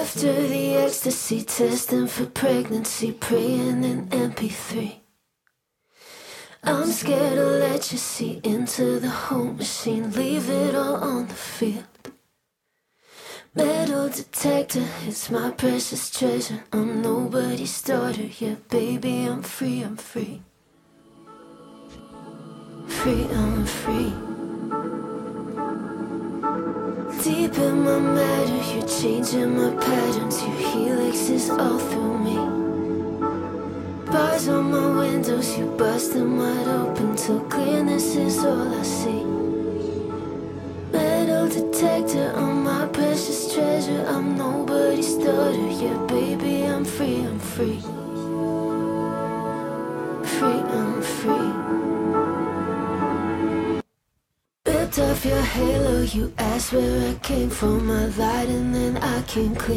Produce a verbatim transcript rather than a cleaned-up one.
After the ecstasy, testing for pregnancy, praying in M P three. I'm scared to let you see into the whole machine, leave it all on the field. Metal detector, it's my precious treasure. I'm nobody's daughter, yeah, baby, I'm free, I'm free. Free, I'm free. Deep in my matter, you're changing my patterns. Your helix is all through me. Bars on my windows, you bust them wide open till clearness is all I see. Metal detector, I'm my precious treasure. I'm nobody's daughter, yeah, baby, I'm free, I'm free. Free, I'm free. Ripped off your halo, you asked where I came from. I lied and then I came clean.